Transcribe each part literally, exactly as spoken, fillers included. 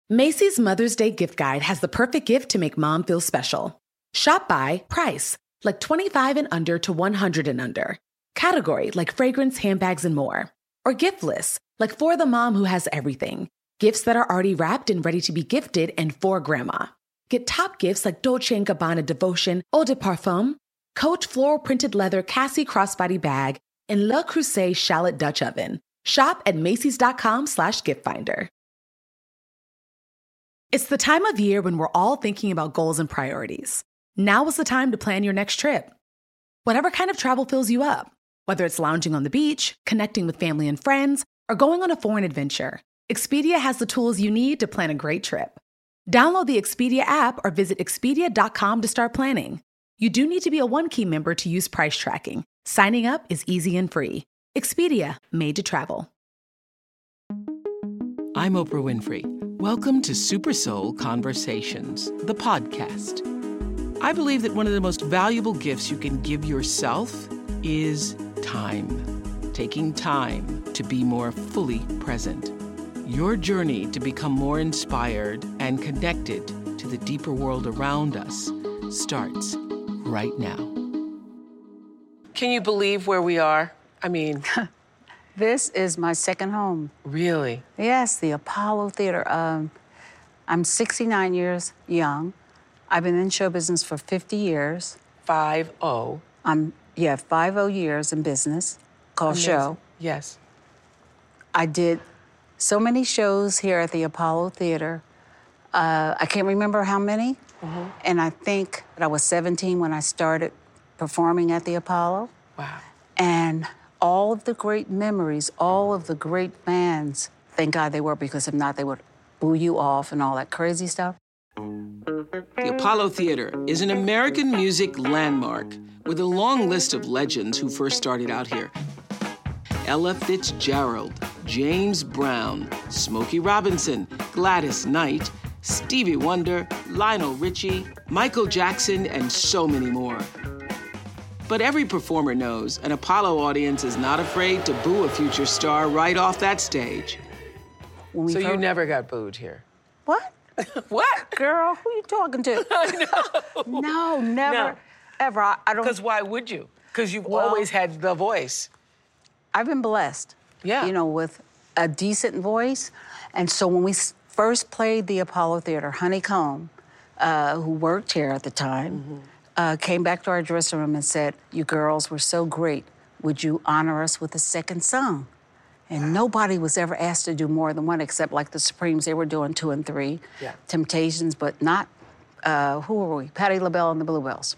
Macy's Mother's Day gift guide has the perfect gift to make mom feel special. Shop by price, like twenty-five and under to one hundred and under. Category, like fragrance, handbags, and more. Or gift lists, like for the mom who has everything. Gifts that are already wrapped and ready to be gifted and for grandma. Get top gifts like Dolce and Gabbana Devotion Eau de Parfum, Coach floral printed leather Cassie crossbody bag, and Le Creuset shallot Dutch oven. Shop at Macy's.com slash gift finder. It's the time of year when we're all thinking about goals and priorities. Now is the time to plan your next trip. Whatever kind of travel fills you up, whether it's lounging on the beach, connecting with family and friends, or going on a foreign adventure, Expedia has the tools you need to plan a great trip. Download the Expedia app or visit Expedia dot com to start planning. You do need to be a One Key member to use price tracking. Signing up is easy and free. Expedia, made to travel. I'm Oprah Winfrey. Welcome to Super Soul Conversations, the podcast. I believe that one of the most valuable gifts you can give yourself is time. Taking time to be more fully present. Your journey to become more inspired and connected to the deeper world around us starts right now. Can you believe where we are? I mean... This is my second home. Really? Yes, the Apollo Theater. Um, I'm sixty-nine years young. I've been in show business for fifty years. Five oh. I'm, yeah, five oh years in business, called Amazing. Show. Yes. I did so many shows here at the Apollo Theater. Uh, I can't remember how many. Mm-hmm. And I think that I was seventeen when I started performing at the Apollo. Wow. And all of the great memories, all of the great fans, thank God they were, because if not, they would boo you off and all that crazy stuff. The Apollo Theater is an American music landmark with a long list of legends who first started out here. Ella Fitzgerald, James Brown, Smokey Robinson, Gladys Knight, Stevie Wonder, Lionel Richie, Michael Jackson, and so many more. But every performer knows an Apollo audience is not afraid to boo a future star right off that stage. So first... you never got booed here? What? What? Girl, who you talking to? I know. No, never, no. ever. I, I don't... Because why would you? Because you've well, always had the voice. I've been blessed, yeah. you know, with a decent voice. And so when we first played the Apollo Theater, Honeycomb, uh, who worked here at the time, mm-hmm. Uh, came back to our dressing room and said, "You girls were so great. Would you honor us with a second song?" And wow. Nobody was ever asked to do more than one, except like the Supremes. They were doing two and three. Yeah. Temptations, but not, uh, who were we? Patti LaBelle and the Bluebells.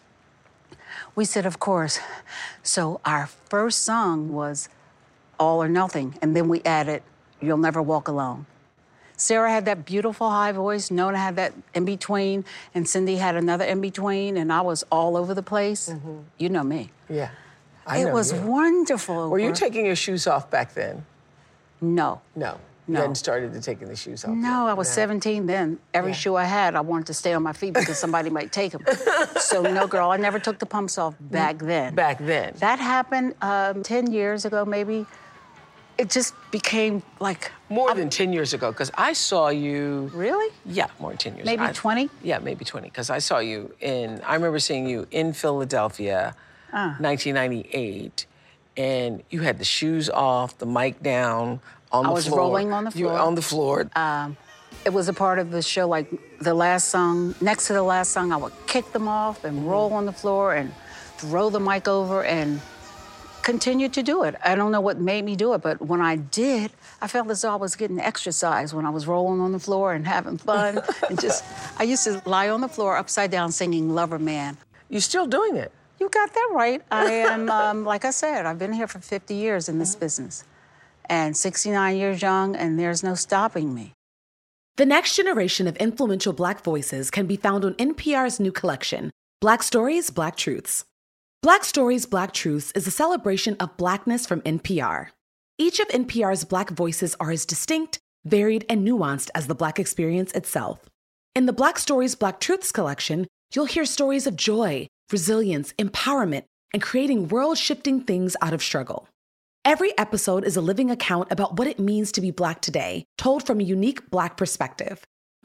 We said, of course. So our first song was All or Nothing, and then we added You'll Never Walk Alone. Sarah had that beautiful high voice, Nona had that in-between, and Cindy had another in-between, and I was all over the place. Mm-hmm. You know me. Yeah, I It know was you. wonderful. Were you taking your shoes off back then? No. No. You No. hadn't started to taking the shoes off No, yet. I was no. seventeen then. Every yeah. shoe I had, I wanted to stay on my feet because somebody might take them. So no, girl, I never took the pumps off back then. Back then. That happened um, ten years ago, maybe. It just became like... More I'm, than ten years ago, because I saw you... Really? Yeah, more than ten years Maybe I, twenty? Yeah, maybe twenty, because I saw you in... I remember seeing you in Philadelphia, uh. nineteen ninety-eight, and you had the shoes off, the mic down, on I the was floor. rolling on the floor. You were on the floor. Um, it was a part of the show, like the last song, next to the last song, I would kick them off and mm-hmm. roll on the floor and throw the mic over and... continued to do it. I don't know what made me do it, but when I did, I felt as though I was getting exercise when I was rolling on the floor and having fun. and just, I used to lie on the floor upside down singing Lover Man. You're still doing it. You got that right. I am, um, like I said, I've been here for fifty years in this mm-hmm. business. And sixty-nine years young, and there's no stopping me. The next generation of influential Black voices can be found on N P R's new collection, Black Stories, Black Truths. Black Stories, Black Truths is a celebration of Blackness from N P R. Each of N P R's Black voices are as distinct, varied, and nuanced as the Black experience itself. In the Black Stories, Black Truths collection, you'll hear stories of joy, resilience, empowerment, and creating world-shifting things out of struggle. Every episode is a living account about what it means to be Black today, told from a unique Black perspective.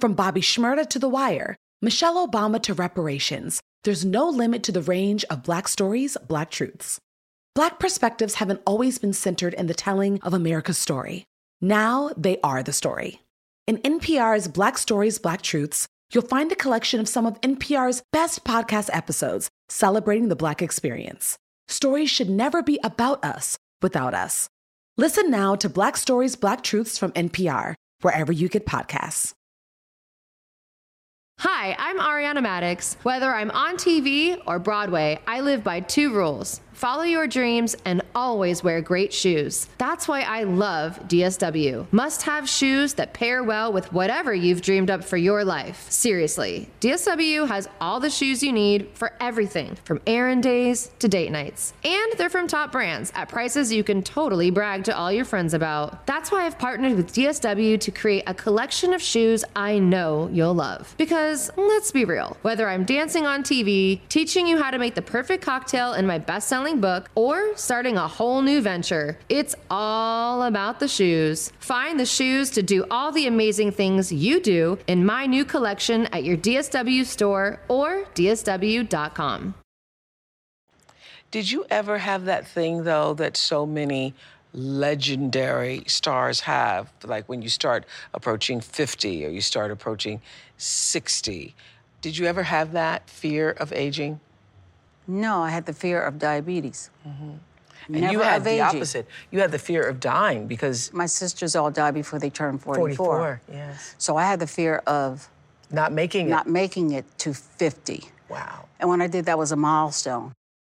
From Bobby Shmurda to The Wire, Michelle Obama to reparations, there's no limit to the range of Black stories, Black truths. Black perspectives haven't always been centered in the telling of America's story. Now they are the story. In N P R's Black Stories, Black Truths, you'll find a collection of some of N P R's best podcast episodes celebrating the Black experience. Stories should never be about us without us. Listen now to Black Stories, Black Truths from N P R, wherever you get podcasts. Hi, I'm Ariana Maddox. Whether I'm on T V or Broadway, I live by two rules. Follow your dreams and always wear great shoes. That's why I love D S W. Must-have shoes that pair well with whatever you've dreamed up for your life. Seriously, D S W has all the shoes you need for everything, from errand days to date nights. And they're from top brands at prices you can totally brag to all your friends about. That's why I've partnered with D S W to create a collection of shoes I know you'll love. Because, let's be real, whether I'm dancing on T V, teaching you how to make the perfect cocktail in my best-selling book, or starting a whole new venture, it's all about the shoes. Find the shoes to do all the amazing things you do in my new collection at your D S W store or D S W dot com. Did you ever have that thing, though, that so many legendary stars have? Like when you start approaching fifty or you start approaching sixty. Did you ever have that fear of aging? No, I had the fear of diabetes. Mm-hmm. And Never you had of the aging. opposite. You had the fear of dying because... My sisters all died before they turned forty-four. forty-four, yes. So I had the fear of... Not making it. Not making it to fifty. Wow. And when I did, that was a milestone.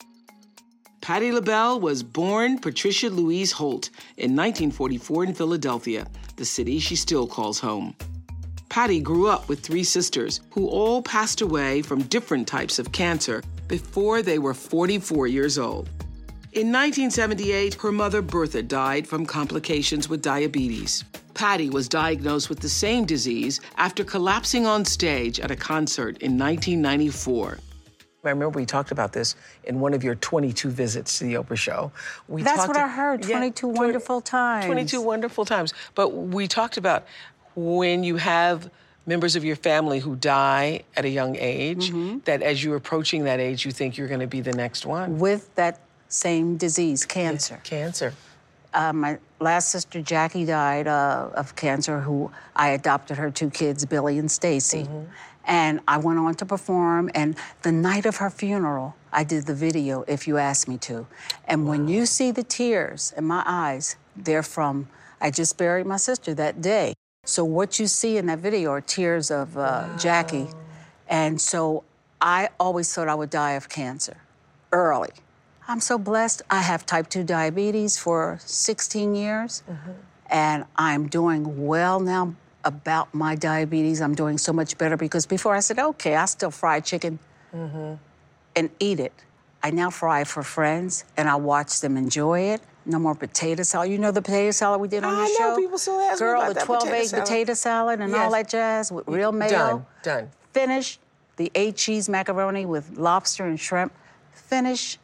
Patti LaBelle was born Patricia Louise Holt in nineteen forty-four in Philadelphia, the city she still calls home. Patti grew up with three sisters who all passed away from different types of cancer before they were forty-four years old. In nineteen seventy-eight, her mother Bertha died from complications with diabetes. Patti was diagnosed with the same disease after collapsing on stage at a concert in nineteen ninety-four. I remember we talked about this in one of your twenty-two visits to the Oprah show. We That's talked what I heard, twenty-two yeah, wonderful times. twenty-two wonderful times. But we talked about when you have members of your family who die at a young age, mm-hmm. that as you're approaching that age, you think you're going to be the next one. With that same disease, cancer. Yeah, cancer. Uh, my last sister, Jackie, died uh, of cancer, who I adopted her two kids, Billy and Stacy. Mm-hmm. And I went on to perform, and the night of her funeral, I did the video, If You Ask Me To. And wow. when you see the tears in my eyes, they're from, I just buried my sister that day. So what you see in that video are tears of uh, wow. Jackie. And so I always thought I would die of cancer early. I'm so blessed. I have type two diabetes for sixteen years, mm-hmm. and I'm doing well now about my diabetes. I'm doing so much better because before I said, okay, I still fry chicken mm-hmm. and eat it. I now fry for friends, and I watch them enjoy it. No more potato salad. You know the potato salad we did on the I show? know, people still ask Girl, me about the that twelve-egg potato, potato salad and yes. all that jazz with real mayo. Done, done. Finish the eight-cheese macaroni with lobster and shrimp. Finish.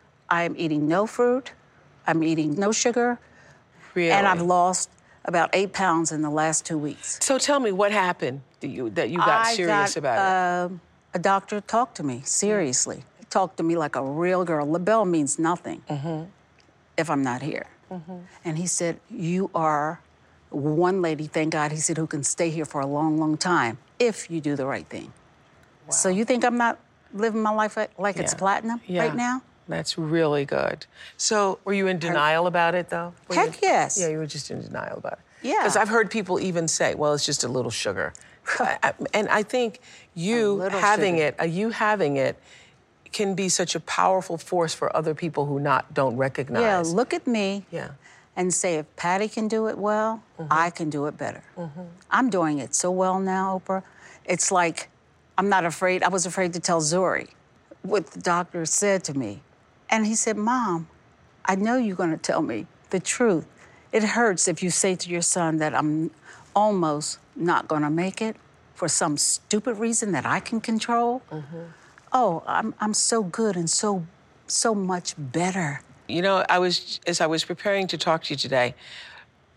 I am eating no fruit. I'm eating no sugar. Really? And I've lost about eight pounds in the last two weeks. So tell me, what happened that you, that you got I serious got, about uh, it? A doctor talked to me, seriously. Mm-hmm. He talked to me like a real girl. LaBelle means nothing mm-hmm. if I'm not here. Mm-hmm. And he said, you are one lady, thank God, he said, who can stay here for a long, long time if you do the right thing. Wow. So you think I'm not living my life like yeah. it's platinum yeah. right now? That's really good. So were you in denial about it, though? Were Heck you, yes. Yeah, you were just in denial about it. Yeah. Because I've heard people even say, well, it's just a little sugar. I, I, and I think you having sugar. it, uh, you having it can be such a powerful force for other people who not don't recognize. Yeah, look at me yeah. and say, if Patti can do it well, mm-hmm. I can do it better. Mm-hmm. I'm doing it so well now, Oprah. It's like, I'm not afraid. I was afraid to tell Zuri what the doctor said to me. And he said, Mom, I know you're going to tell me the truth. It hurts if you say to your son that I'm almost not going to make it for some stupid reason that I can control. Mm-hmm. Oh, I'm I'm so good and so so much better. You know, I was as I was preparing to talk to you today,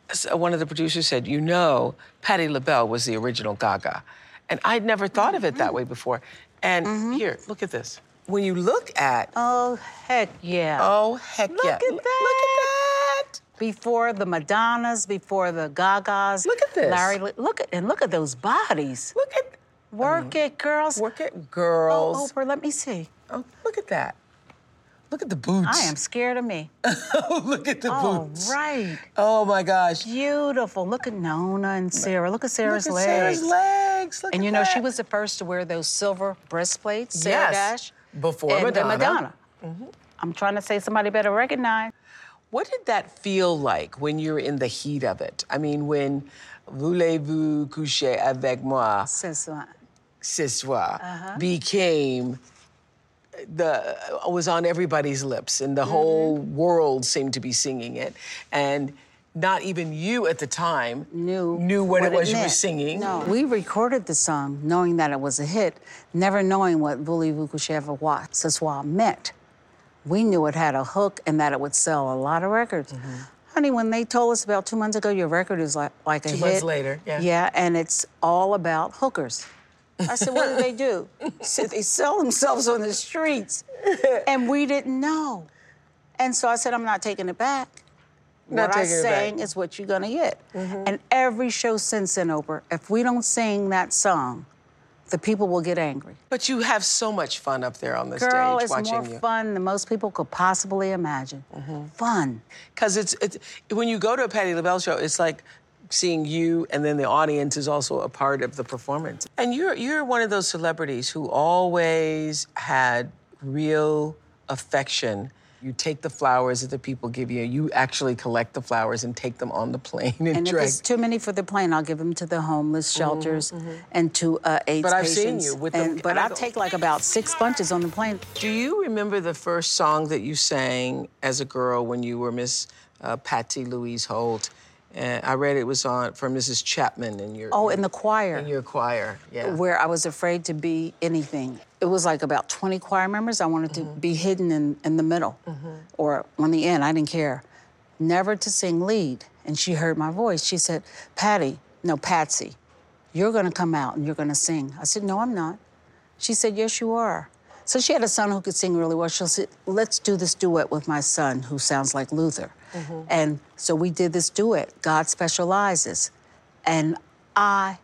so one of the producers said, you know, Patti LaBelle was the original Gaga. And I'd never thought of it that way before. And mm-hmm. here, look at this. When you look at... Oh, heck yeah. Oh, heck look yeah. At that. Look at that. Before the Madonnas, before the Gagas. Look at this. Larry, look at, and look at those bodies. Look at... Work I mean, it, girls. Work it, girls. Oh, Oprah, let me see. Oh, look at that. Look at the boots. I am scared of me. Look at the oh, boots. Oh, right. Oh, my gosh. Beautiful. Look at Nona and Sarah. Look at Sarah's Look at legs. Sarah's legs. Look and at you know, that. she was the first to wear those silver breastplates, Sarah yes. Dash. Before and Madonna. Madonna. Mm-hmm. I'm trying to say somebody better recognize. What did that feel like when you're in the heat of it? I mean, when Voulez-vous coucher avec moi? Ce soir. Ce soir uh-huh. became the was on everybody's lips, and the mm-hmm. whole world seemed to be singing it, and not even you at the time knew knew what, what it was it you meant. were singing. No, we recorded the song knowing that it was a hit, never knowing what Voulez-vous coucher avec moi ce soir meant. We knew it had a hook and that it would sell a lot of records. Mm-hmm. Honey, when they told us about two months ago, your record is like, like a two hit. Two months later, yeah. Yeah, and it's all about hookers. I said, what do they do? He said, they sell themselves on the streets. And we didn't know. And so I said, I'm not taking it back. Not what I taking it sang back. is what you're gonna get. Mm-hmm. And every show since then, Oprah, if we don't sing that song, the people will get angry. But you have so much fun up there on the Girl, stage it's watching more you. fun than most people could possibly imagine. Mm-hmm. Fun. Because it's, it's when you go to a Patti LaBelle show, it's like seeing you, and then the audience is also a part of the performance. And you're you're one of those celebrities who always had real affection. You take the flowers that the people give you. You actually collect the flowers and take them on the plane and, and drag. if it's too many for the plane, I'll give them to the homeless shelters mm-hmm, mm-hmm. and to uh, AIDS but I've patients. seen you with and, them. But I'll take like about six bunches on the plane. Do you remember the first song that you sang as a girl when you were Miss uh, Patsy Louise Holt? And I read it was on for Missus Chapman in your oh in the choir in your choir, yeah. Where I was afraid to be anything. It was like about twenty choir members. I wanted mm-hmm. to be hidden in, in the middle mm-hmm. or on the end. I didn't care. Never to sing lead. And she heard my voice. She said, "Patty, no Patsy, you're going to come out and you're going to sing." I said, "No, I'm not." She said, "Yes, you are." So she had a son who could sing really well. She said, "Let's do this duet with my son who sounds like Luther." Mm-hmm. And so we did this duet, God Specializes. And I...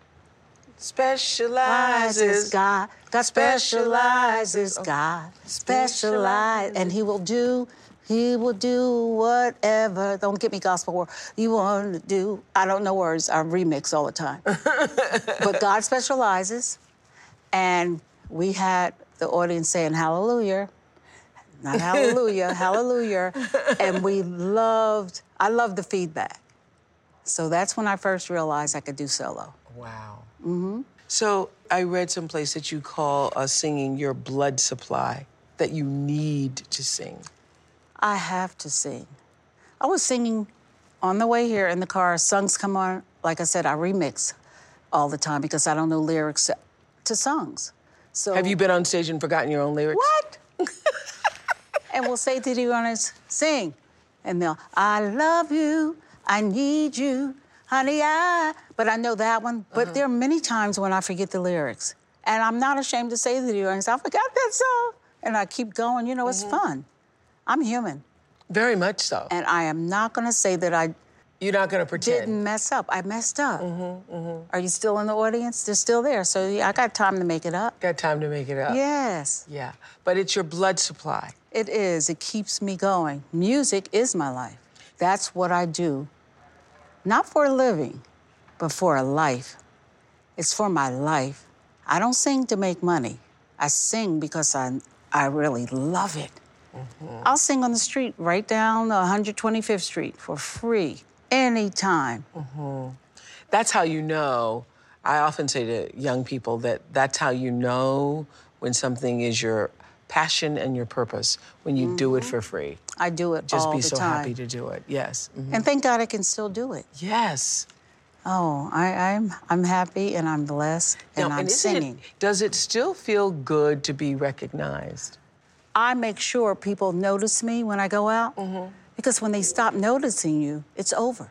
Specializes. God. God specializes. God specializes. And he will do, he will do whatever. Don't get me gospel word. You want to do. I don't know words. I remix all the time. But God specializes. And we had the audience saying hallelujah. Not hallelujah, hallelujah. And we loved, I loved the feedback. So that's when I first realized I could do solo. Wow. Mm-hmm. So I read someplace that you call uh, singing your blood supply, that you need to sing. I have to sing. I was singing on the way here in the car. Songs come on. Like I said, I remix all the time because I don't know lyrics to songs. So have you been on stage and forgotten your own lyrics? What? And we'll say to the audience, sing. And they'll, I love you, I need you, honey, I... But I know that one. But uh-huh. there are many times when I forget the lyrics. And I'm not ashamed to say to the audience, I forgot that song. And I keep going, you know, mm-hmm. it's fun. I'm human. Very much so. And I am not gonna say that I... You're not gonna pretend. Didn't mess up. I messed up. Mm-hmm, mm-hmm. Are you still in the audience? They're still there. So yeah, I got time to make it up. Got time to make it up. Yes. Yeah, but it's your blood supply. It is. It keeps me going. Music is my life. That's what I do. Not for a living, but for a life. It's for my life. I don't sing to make money. I sing because I, I really love it. Mm-hmm. I'll sing on the street right down one hundred twenty-fifth Street for free. Anytime. Mm-hmm. That's how you know. I often say to young people that that's how you know when something is your passion and your purpose, when you mm-hmm. do it for free. I do it Just all be the so time. happy to do it, yes. Mm-hmm. And thank God I can still do it. Yes. Oh, I, I'm I'm happy and I'm blessed and now, I'm and singing. It, does it still feel good to be recognized? I make sure people notice me when I go out. Mm-hmm. Because when they stop noticing you, it's over.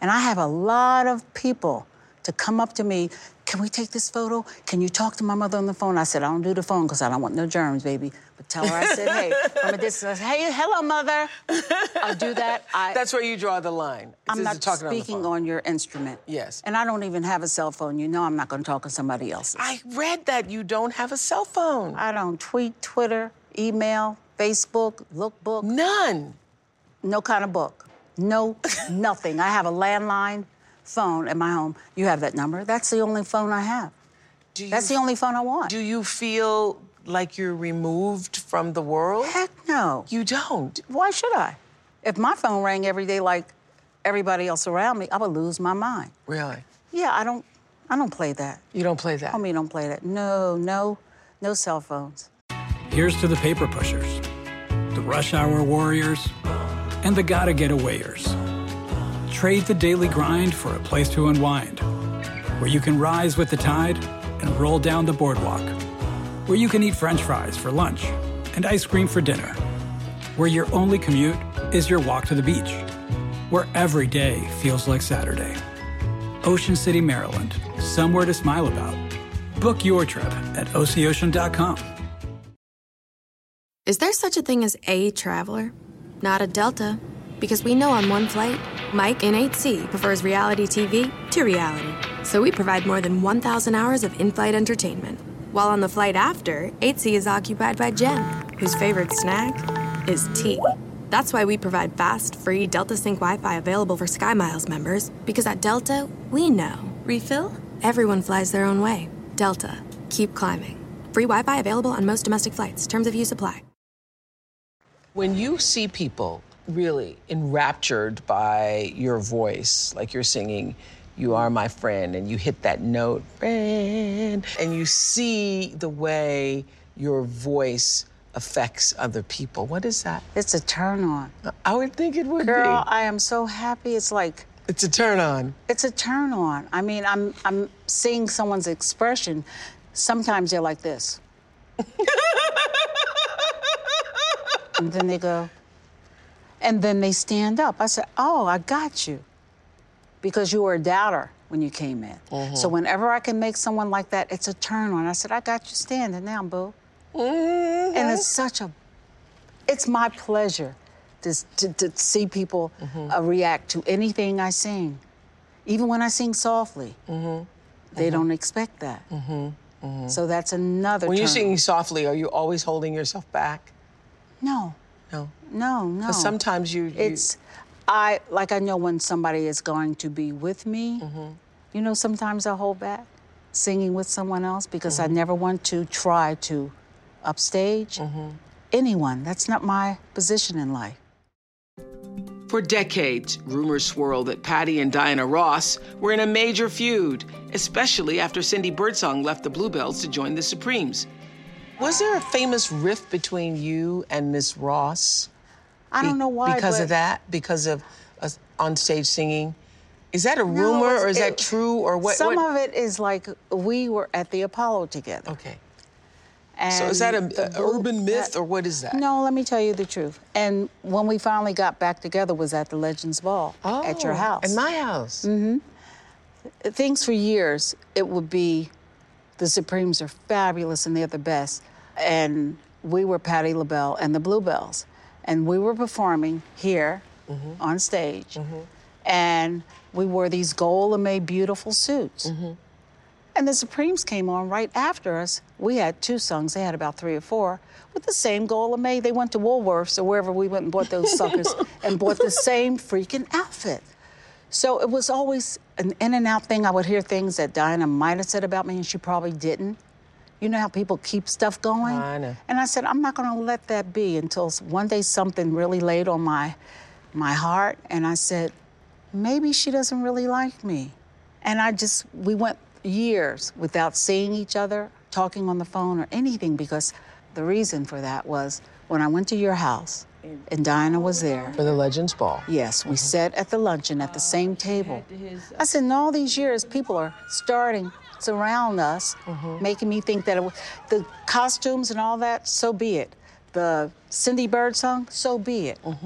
And I have a lot of people to come up to me, can we take this photo? Can you talk to my mother on the phone? I said, I don't do the phone because I don't want no germs, baby. But tell her I said, hey, from a distance, hey, hello, mother. I'll do that. I, That's where you draw the line. It's I'm not talking speaking on, on your instrument. Yes. And I don't even have a cell phone. You know I'm not going to talk to somebody else's. I read that you don't have a cell phone. I don't tweet, Twitter, email, Facebook, lookbook. None. No kind of book. No, nothing. I have a landline phone at my home. You have that number. That's the only phone I have. Do you, That's the only phone I want. Do you feel like you're removed from the world? Heck no. You don't. Why should I? If my phone rang every day like everybody else around me, I would lose my mind. Really? Yeah, I don't, I don't play that. You don't play that? Homie, don't play that. No, no, no cell phones. Here's to the paper pushers, the rush hour warriors, and the gotta get awayers. Trade the daily grind for a place to unwind, where you can rise with the tide and roll down the boardwalk, where you can eat French fries for lunch and ice cream for dinner, where your only commute is your walk to the beach, where every day feels like Saturday. Ocean City, Maryland, somewhere to smile about. Book your trip at O C ocean dot com. Is there such a thing as a traveler? Not a Delta. Because we know on one flight, Mike in eight C prefers reality T V to reality. So we provide more than one thousand hours of in-flight entertainment. While on the flight after, eight C is occupied by Jen, whose favorite snack is tea. That's why we provide fast, free Delta Sync Wi-Fi available for SkyMiles members. Because at Delta, we know. Refill? Everyone flies their own way. Delta. Keep climbing. Free Wi-Fi available on most domestic flights. Terms of use apply. When you see people really enraptured by your voice, like you're singing You Are My Friend, and you hit that note, friend, and you see the way your voice affects other people. What is that? It's a turn on. I would think it would Girl, be. Girl, I am so happy. It's like... It's a turn on. It's a turn on. I mean, I'm, I'm seeing someone's expression. Sometimes they're like this. And then they go... And then they stand up. I said, oh, I got you. Because you were a doubter when you came in. Mm-hmm. So whenever I can make someone like that, it's a turn on. I said, I got you standing now, boo. Mm-hmm. And it's such a, it's my pleasure to, to, to see people mm-hmm. uh, react to anything I sing. Even when I sing softly, mm-hmm. they mm-hmm. don't expect that. Mm-hmm. Mm-hmm. So that's another When turn you're singing softly, are you always holding yourself back? No. No. No, no. Because sometimes you, you... It's, I, like I know when somebody is going to be with me, mm-hmm. you know, sometimes I hold back singing with someone else because mm-hmm. I never want to try to upstage mm-hmm. anyone. That's not my position in life. For decades, rumors swirl that Patti and Diana Ross were in a major feud, especially after Cindy Birdsong left the Bluebells to join the Supremes. Was there a famous rift between you and Miss Ross? I don't know why. Because but... of that? Because of uh, on-stage singing? Is that a rumor, no, or is it, that true, or what? Some what? of it is like we were at the Apollo together. Okay. And so is that an urban myth, that, or what is that? No, let me tell you the truth. And when we finally got back together was at the Legends Ball oh, at your house. At my house. Mm-hmm. Things for years, it would be, the Supremes are fabulous and they're the best. And we were Patti LaBelle and the Bluebells. And we were performing here mm-hmm. on stage. Mm-hmm. And we wore these gold lame beautiful suits. Mm-hmm. And the Supremes came on right after us. We had two songs. They had about three or four with the same gold lame. They went to Woolworths or wherever we went and bought those suckers and bought the same freaking outfit. So it was always an in and out thing. I would hear things that Diana might have said about me and she probably didn't. You know how people keep stuff going? I know. And I said, I'm not gonna let that be until one day something really laid on my, my heart. And I said, maybe she doesn't really like me. And I just, we went years without seeing each other, talking on the phone or anything, because the reason for that was when I went to your house and Diana was there. For the Legends Ball. Yes, we mm-hmm. sat at the luncheon at the same table. I said, in all these years, people are starting to surround us, mm-hmm. making me think that it was, the costumes and all that, so be it. The Cindy Birdsong, so be it. Mm-hmm.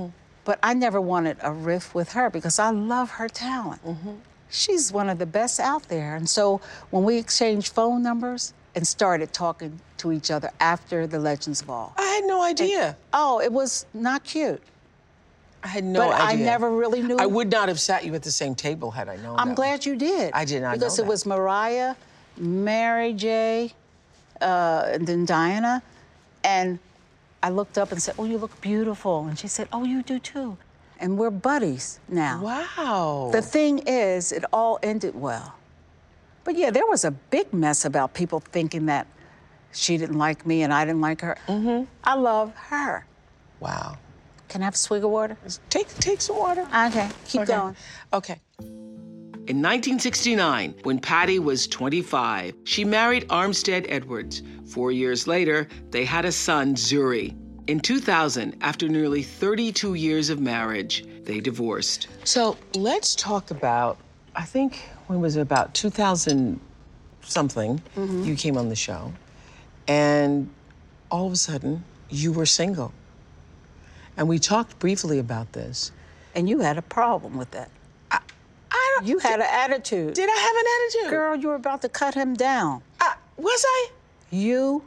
But I never wanted a riff with her because I love her talent. Mm-hmm. She's one of the best out there. And so when we exchanged phone numbers and started talking to each other after the Legends Ball. I had no idea. And, oh, it was not cute. I had no but idea. I never really knew. I would not have sat you at the same table had I known I'm that. glad you did. I did not because know it that. was Mariah, Mary J, uh, and then Diana. And I looked up and said, oh, you look beautiful. And she said, oh, you do too. And we're buddies now. Wow. The thing is, it all ended well. But yeah, there was a big mess about people thinking that she didn't like me and I didn't like her. Mm-hmm. I love her. Wow. Can I have a swig of water? Take, take some water. Okay, keep okay. going. Okay. In nineteen sixty-nine, when Patti was twenty-five, she married Armstead Edwards. Four years later, they had a son, Zuri. In two thousand, after nearly thirty-two years of marriage, they divorced. So let's talk about, I think, when was it, about two thousand something, mm-hmm. you came on the show, and all of a sudden, you were single. And we talked briefly about this. And you had a problem with that. I, I don't... You had an attitude. Did I have an attitude? Girl, you were about to cut him down. Uh, was I? You...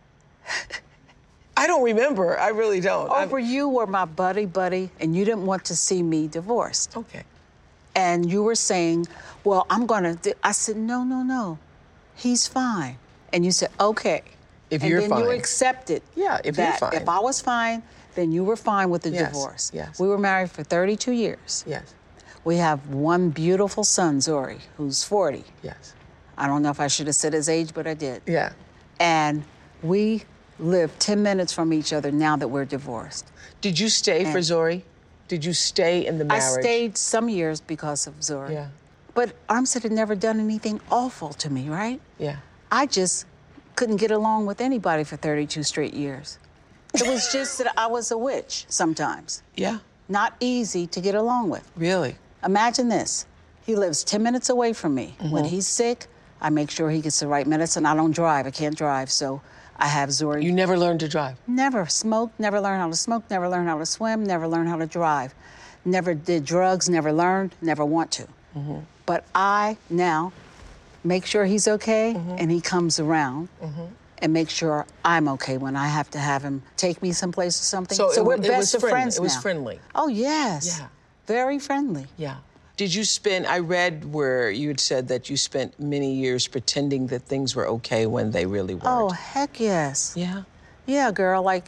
I don't remember. I really don't. Over I'm... you were my buddy, buddy, and you didn't want to see me divorced. Okay. And you were saying, well, I'm gonna... Do... I said, no, no, no. He's fine. And you said, okay. If and you're then fine. you accepted yeah, if that you're fine. If I was fine, then you were fine with the yes, divorce. Yes. We were married for thirty-two years. Yes. We have one beautiful son, Zuri, who's forty. Yes. I don't know if I should have said his age, but I did. Yeah. And we live ten minutes from each other now that we're divorced. Did you stay and for Zuri? Did you stay in the marriage? I stayed some years because of Zuri. Yeah. But Armstead had never done anything awful to me, right? Yeah. I just couldn't get along with anybody for thirty-two straight years. It was just that I was a witch sometimes. Yeah. Not easy to get along with. Really? Imagine this. He lives ten minutes away from me. Mm-hmm. When he's sick, I make sure he gets the right medicine. I don't drive. I can't drive, so I have Zuri. You never learned to drive? Never smoked, never learned how to smoke, never learned how to swim, never learned how to drive. Never did drugs, never learned, never want to. Mm-hmm. But I now make sure he's okay, mm-hmm. and he comes around. Mm-hmm. And make sure I'm okay when I have to have him take me someplace or something. So, so it, we're it best was of friendly. friends It was now. friendly. Oh, yes. Yeah. Very friendly. Yeah. Did you spend, I read where you had said that you spent many years pretending that things were okay when they really weren't. Oh, heck yes. Yeah? Yeah, girl, like,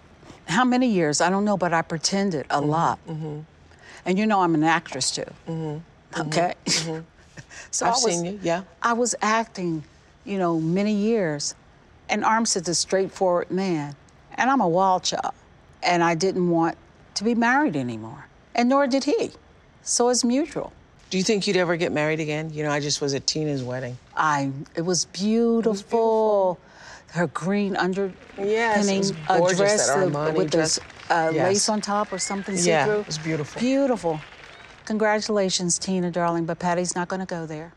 how many years? I don't know, but I pretended a mm-hmm. lot. Mm-hmm. And you know I'm an actress, too. Mm-hmm. Okay? Mm-hmm. So I've I was, seen you, yeah. I was acting, you know, many years. And Armstead's a straightforward man. And I'm a wild child. And I didn't want to be married anymore. And nor did he. So it's mutual. Do you think you'd ever get married again? You know, I just was at Tina's wedding. I, it was beautiful. It was beautiful. Her green underpinning yes, it was gorgeous, dress that Armani with dress. this uh, yes. lace on top or something see-through. Yeah, it was beautiful. Beautiful. Congratulations, Tina, darling, but Patty's not going to go there.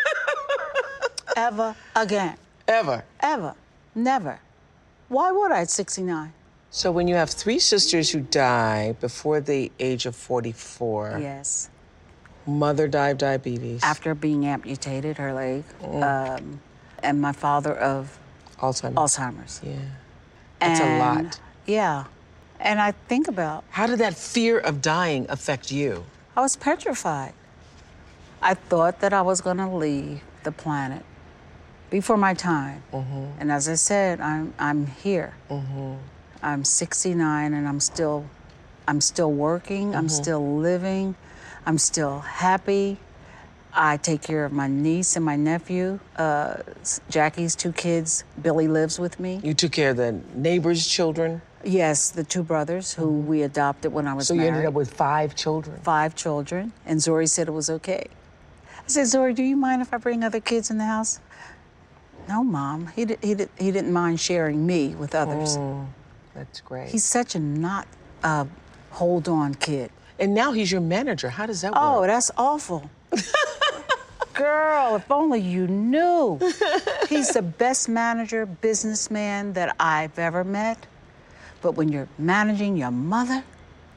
Ever again. Ever? Ever. Never. Why would I at sixty-nine? So when you have three sisters who die before the age of forty-four. Yes. Mother died of diabetes. After being amputated, her leg. Mm. Um, and my father of Alzheimer's. Alzheimer's. Yeah. That's and, a lot. Yeah. And I think about... How did that fear of dying affect you? I was petrified. I thought that I was going to leave the planet before my time. Mm-hmm. And as I said, I'm I'm here. Mm-hmm. I'm sixty-nine and I'm still I'm still working, mm-hmm. I'm still living, I'm still happy. I take care of my niece and my nephew. Uh, Jackie's two kids, Billy lives with me. You took care of the neighbors' children? Yes, the two brothers who mm-hmm. we adopted when I was so married. So you ended up with five children? Five children, and Zuri said it was okay. I said, Zuri, do you mind if I bring other kids in the house? No, Mom. He, did, he, did, he didn't mind sharing me with others. Mm, that's great. He's such a not uh, hold-on kid. And now he's your manager. How does that work? Oh, that's awful. Girl, if only you knew. He's the best manager, businessman that I've ever met. But when you're managing your mother,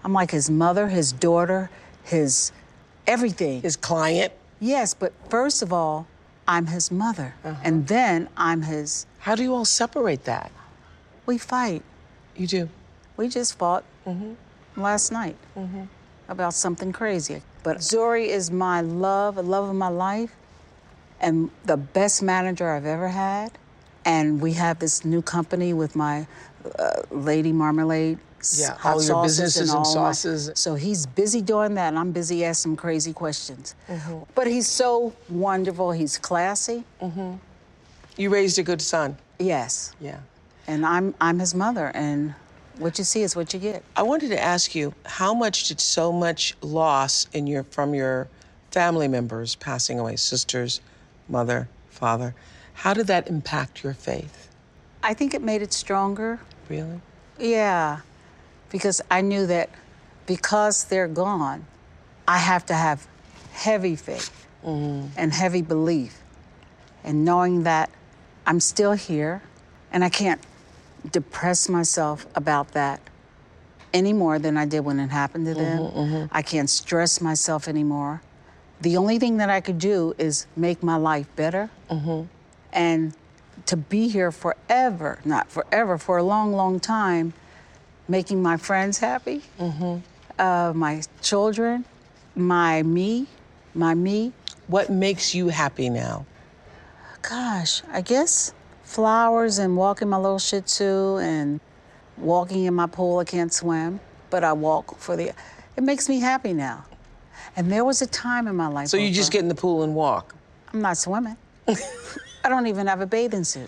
I'm like his mother, his daughter, his everything. His client? Yes, but first of all, I'm his mother. Uh-huh. And then I'm his... How do you all separate that? We fight. You do? We just fought mm-hmm. last night mm-hmm. about something crazy. But Zuri is my love, the love of my life, and the best manager I've ever had. And we have this new company with my uh, Lady Marmalade. Yeah, all your businesses and, and sauces. My, so he's busy doing that, and I'm busy asking him crazy questions. Mm-hmm. But he's so wonderful. He's classy. Mm-hmm. You raised a good son. Yes. Yeah. And I'm I'm his mother, and what you see is what you get. I wanted to ask you, how much did so much loss in your from your family members passing away, sisters, mother, father, how did that impact your faith? I think it made it stronger. Really? Yeah. Because I knew that because they're gone, I have to have heavy faith mm-hmm. and heavy belief. And knowing that I'm still here and I can't depress myself about that any more than I did when it happened to them. Mm-hmm, mm-hmm. I can't stress myself anymore. The only thing that I could do is make my life better mm-hmm. and to be here forever, not forever, for a long, long time, making my friends happy, mm-hmm. uh, my children, my me, my me. What makes you happy now? Gosh, I guess flowers and walking my little Shih Tzu and walking in my pool. I can't swim, but I walk for the... It makes me happy now. And there was a time in my life... So you just get in the pool and walk? I'm not swimming. I don't even have a bathing suit.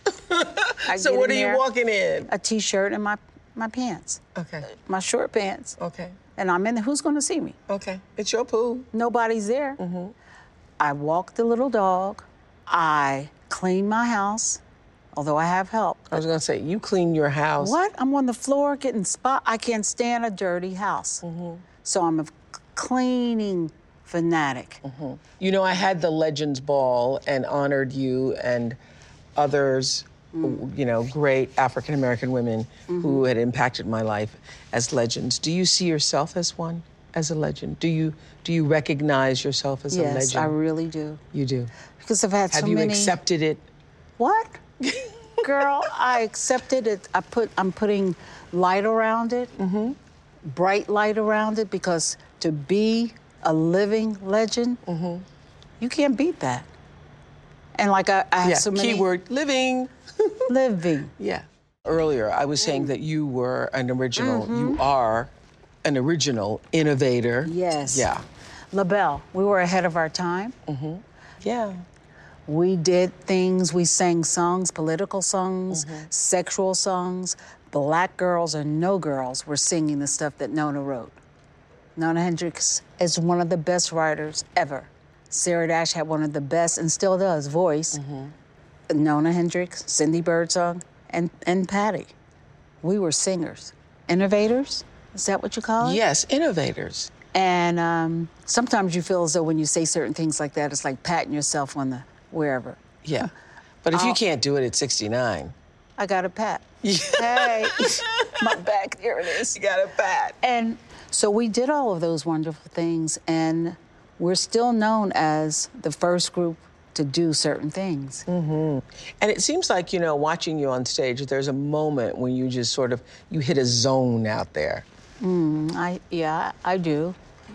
So what are you walking in? A T-shirt and my... my pants. Okay. My short pants. Okay. And I'm in there. Who's going to see me? Okay. It's your pool. Nobody's there. Mm-hmm. I walk the little dog. I clean my house, although I have help. I was going to say, you clean your house. What? I'm on the floor getting spot. I can't stand a dirty house. Mm-hmm. So I'm a cleaning fanatic. Mm-hmm. You know, I had the Legends Ball and honored you and others... you know, great African-American women mm-hmm. who had impacted my life as legends. Do you see yourself as one, as a legend? Do you do you recognize yourself as yes, a legend? Yes, I really do. You do? Because I've had Have so you many... accepted it? What? Girl, I accepted it. I put, I'm putting light around it, mm-hmm. bright light around it, because to be a living legend, mm-hmm. you can't beat that. And like I, I have yeah, so many... keyword, living. Living. Yeah. Earlier, I was saying that you were an original, mm-hmm. you are an original innovator. Yes. Yeah. LaBelle, we were ahead of our time. Mm-hmm. Yeah. We did things, we sang songs, political songs, mm-hmm. sexual songs. Black girls or no girls were singing the stuff that Nona wrote. Nona Hendryx is one of the best writers ever. Sarah Dash had one of the best, and still does, voice. Mm-hmm. Nona Hendryx, Cindy Birdsong, and, and Patty. We were singers. Innovators? Is that what you call it? Yes, innovators. And um, sometimes you feel as though when you say certain things like that, it's like patting yourself on the wherever. Yeah. But if I'll, you can't do it at sixty-nine... I got a pat. Yeah. Hey, my back, here it is. You got a pat. And so we did all of those wonderful things, and we're still known as the first group to do certain things. Mm-hmm. And it seems like, you know, watching you on stage, there's a moment when you just sort of, you hit a zone out there. Mm, I, yeah, I do.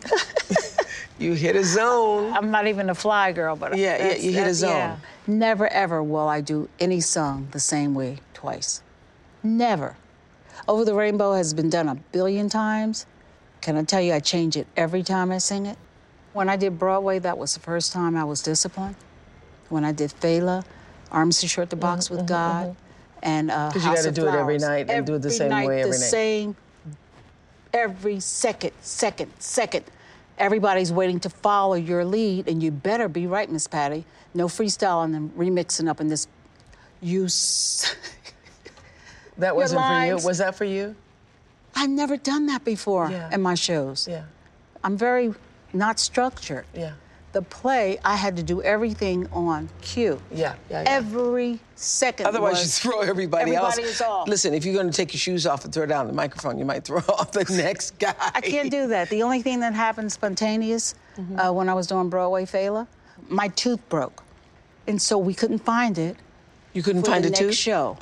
You hit a zone. I'm not even a fly girl, but... Yeah, yeah, you hit a zone. Yeah. Never, ever will I do any song the same way twice. Never. Over the Rainbow has been done a billion times. Can I tell you, I change it every time I sing it? When I did Broadway, that was the first time I was disciplined. When I did Fela, Arms Too Short to Box mm-hmm, with God, mm-hmm. and uh, Because you got to do it every night and every do it the same night, way every the night. Same, every second, second, second. Everybody's waiting to follow your lead, and you better be right, Miss Patty. No freestyling and remixing up in this. You. S- that wasn't for you. Was that for you? I've never done that before yeah. in my shows. Yeah. I'm very not structured. Yeah. the play, I had to do everything on cue. Yeah, yeah, yeah. Every second. Otherwise, was, you throw everybody, else. Everybody is off. Listen, if you're going to take your shoes off and throw down the microphone, you might throw off the next guy. I can't do that. The only thing that happened spontaneous mm-hmm. uh, when I was doing Broadway Fela, my tooth broke. And so we couldn't find it. You couldn't for find the a next tooth? show.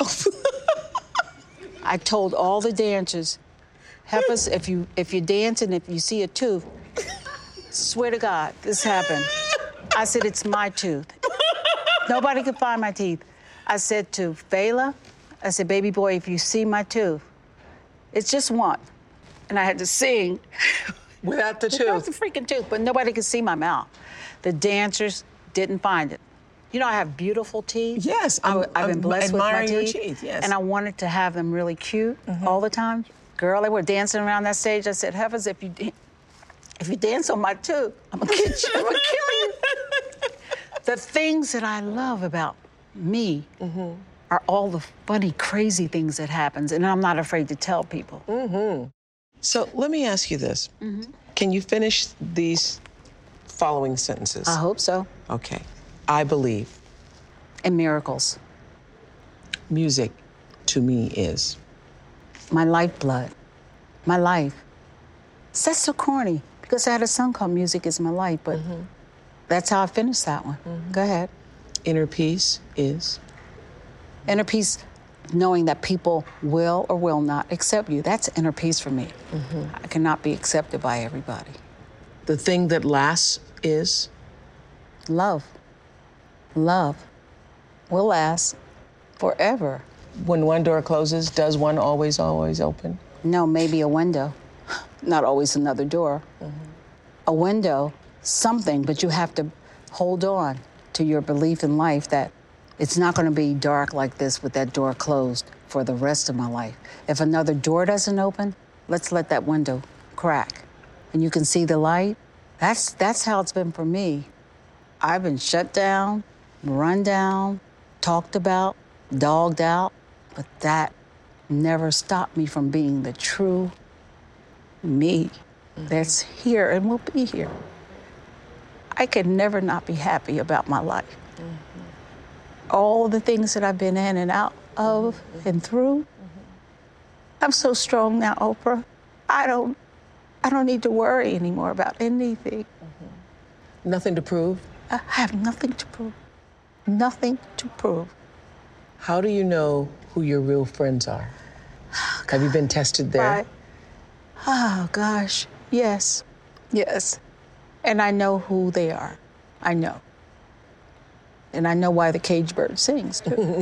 I told all the dancers, Heifers, if you if you dance and if you see a tooth, swear to God, this happened. I said, it's my tooth. Nobody could find my teeth. I said to Fela, I said, baby boy, if you see my tooth, it's just one. And I had to sing. Without the tooth? Without the freaking tooth, but nobody could see my mouth. The dancers didn't find it. You know, I have beautiful teeth. Yes, I'm, I, I've been I'm blessed with my admiring teeth. your teeth, yes. And I wanted to have them really cute mm-hmm. all the time. Girl, they were dancing around that stage. I said, Heifers, if you if you dance on my tooth, I'm gonna get you. I'm gonna kill you. The things that I love about me mm-hmm. are all the funny, crazy things that happens, and I'm not afraid to tell people. Mm-hmm. So let me ask you this: mm-hmm. Can you finish these following sentences? I hope so. Okay. I believe in miracles. Music, to me, is my lifeblood, my life. That's so corny because I had a song called "Music Is My Life," but mm-hmm. that's how I finished that one. Mm-hmm. Go ahead. Inner peace is inner peace, knowing that people will or will not accept you. That's inner peace for me. Mm-hmm. I cannot be accepted by everybody. The thing that lasts is love. Love will last forever. When one door closes, does one always, always open? No, maybe a window. Not always another door. Mm-hmm. A window, something, but you have to hold on to your belief in life that it's not going to be dark like this with that door closed for the rest of my life. If another door doesn't open, let's let that window crack. And you can see the light. That's, that's how it's been for me. I've been shut down, run down, talked about, dogged out, but that never stopped me from being the true me mm-hmm. that's here and will be here. I can never not be happy about my life. Mm-hmm. All the things that I've been in and out of mm-hmm. and through, mm-hmm. I'm so strong now, Oprah. I don't, I don't need to worry anymore about anything. Mm-hmm. Nothing to prove? I have nothing to prove. Nothing to prove. How do you know who your real friends are? Oh, have you been tested there? Right. Oh, gosh. Yes. Yes. And I know who they are. I know. And I know why the cage bird sings, too.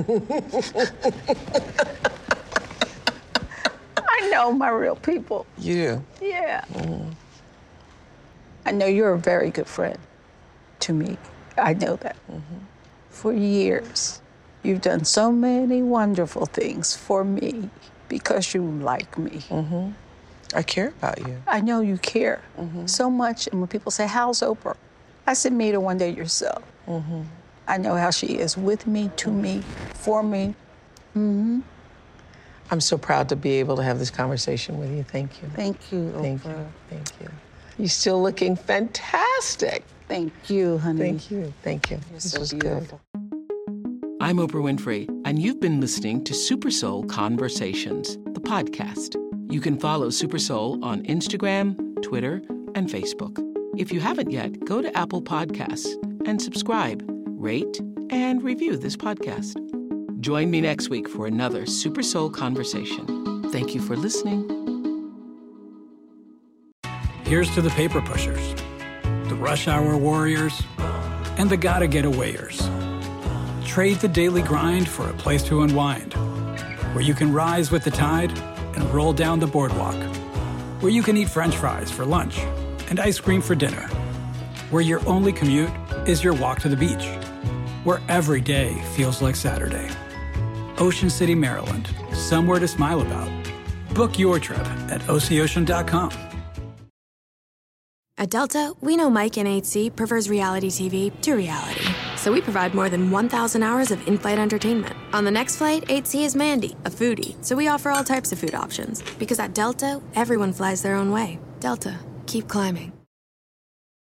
I know my real people. You do? Yeah. Mm. I know you're a very good friend to me. I know that. Mm-hmm. For years, you've done so many wonderful things for me because you like me. Mm-hmm. I care about you. I know you care mm-hmm. so much. And when people say, how's Oprah? I said, meet her one day yourself. Mm-hmm. I know how she is with me, to me, for me. Mm-hmm. I'm so proud to be able to have this conversation with you. Thank you. Thank you, Thank Oprah. you. Thank you. You're still looking fantastic. Thank you, honey. Thank you. Thank you. You're this so was beautiful. Good. I'm Oprah Winfrey, and you've been listening to Super Soul Conversations, the podcast. You can follow Super Soul on Instagram, Twitter, and Facebook. If you haven't yet, go to Apple Podcasts and subscribe, rate, and review this podcast. Join me next week for another Super Soul Conversation. Thank you for listening. Here's to the paper pushers, the rush hour warriors, and the gotta get awayers. Trade the daily grind for a place to unwind, where you can rise with the tide and roll down the boardwalk, where you can eat French fries for lunch and ice cream for dinner, where your only commute is your walk to the beach, where every day feels like Saturday. Ocean City, Maryland, somewhere to smile about. Book your trip at O C ocean dot com. At Delta, we know Mike in eight C prefers reality T V to reality. So we provide more than one thousand hours of in-flight entertainment. On the next flight, eight C is Mandy, a foodie. So we offer all types of food options. Because at Delta, everyone flies their own way. Delta, keep climbing.